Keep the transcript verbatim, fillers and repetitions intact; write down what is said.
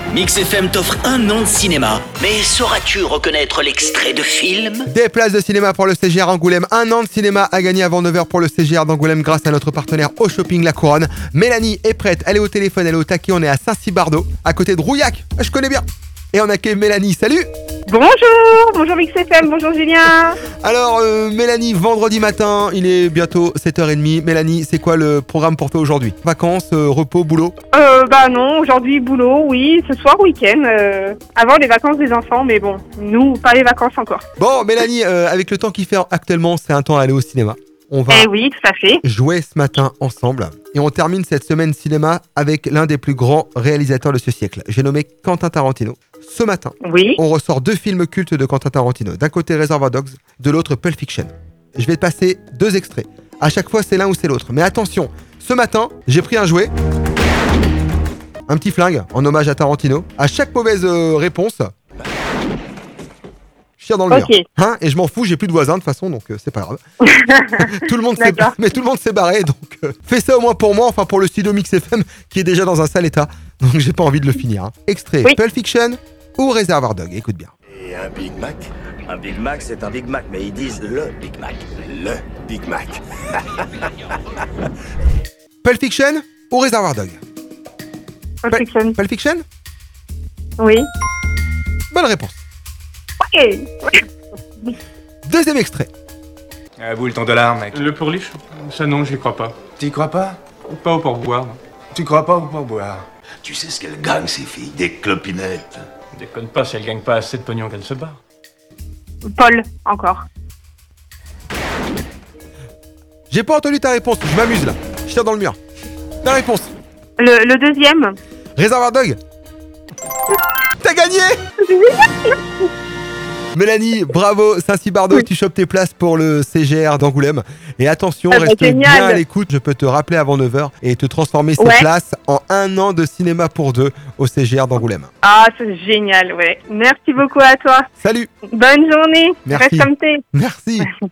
Mix F M t'offre un an de cinéma. Mais sauras-tu reconnaître l'extrait de film ? Des places de cinéma pour le C G R Angoulême. Un an de cinéma à gagner avant neuf heures pour le C G R d'Angoulême grâce à notre partenaire au shopping La Couronne. Mélanie est prête, elle est au téléphone, elle est au taquet, on est à Saint-Cybardeau, à côté de Rouillac. Je connais bien. Et on accueille Mélanie, salut. Bonjour, bonjour Mix F M, bonjour Julien. Alors euh, Mélanie, vendredi matin, il est bientôt sept heures trente. Mélanie, c'est quoi le programme pour toi aujourd'hui ? Vacances, euh, repos, boulot ? Euh, bah non, aujourd'hui boulot, oui, ce soir week-end, euh, avant les vacances des enfants, mais bon, nous, pas les vacances encore. Bon Mélanie, euh, avec le temps qu'il fait actuellement, c'est un temps à aller au cinéma. On va Eh oui, tout à fait. jouer ce matin ensemble. Et on termine cette semaine cinéma avec l'un des plus grands réalisateurs de ce siècle. J'ai nommé Quentin Tarantino. Ce matin, Oui. on ressort deux films cultes de Quentin Tarantino. D'un côté Reservoir Dogs, de l'autre Pulp Fiction. Je vais te passer deux extraits. À chaque fois, c'est l'un ou c'est l'autre. Mais attention, ce matin, j'ai pris un jouet, un petit flingue en hommage à Tarantino. À chaque mauvaise euh, réponse, je tire dans le Ok. mur. Hein, et je m'en fous, j'ai plus de voisins de toute façon, donc euh, c'est pas grave. tout le monde s'est, D'accord. mais tout le monde s'est barré, donc euh, fais ça au moins pour moi, enfin pour le studio Mix F M qui est déjà dans un sale état, donc j'ai pas envie de le finir. Hein. Extrait Oui. Pulp Fiction ou Reservoir Dogs, écoute bien. Et un Big Mac? Un Big Mac, c'est un Big Mac, mais ils disent le Big Mac. Le Big Mac. Pulp Fiction ou Reservoir Dogs? Pulp Fiction. Pulp Fiction? Oui. Bonne réponse. Ok. Deuxième extrait. Ah, boule ton dollar, mec. Le pourliche, ça non, j'y crois pas. T'y crois pas? Pas au pourboire. Tu crois pas ou pour boire? Tu sais ce qu'elles gagnent, ces filles? Des clopinettes. Déconne pas si elle gagne pas assez de pognon qu'elle se barre. Paul, encore. J'ai pas entendu ta réponse, je m'amuse là. Je tire dans le mur. Ta réponse. Le, le deuxième. Reservoir Dogs. T'as gagné. Mélanie, bravo, Saint-Cybardeau, Oui. tu chopes tes places pour le C G R d'Angoulême. Et attention, Ah bah, reste génial. bien à l'écoute, je peux te rappeler avant neuf heures et te transformer ces Ouais. places en un an de cinéma pour deux au C G R d'Angoulême. Ah, c'est génial, ouais. Merci beaucoup à toi. Salut, Bonne journée. Merci. Reste comme t'es. merci.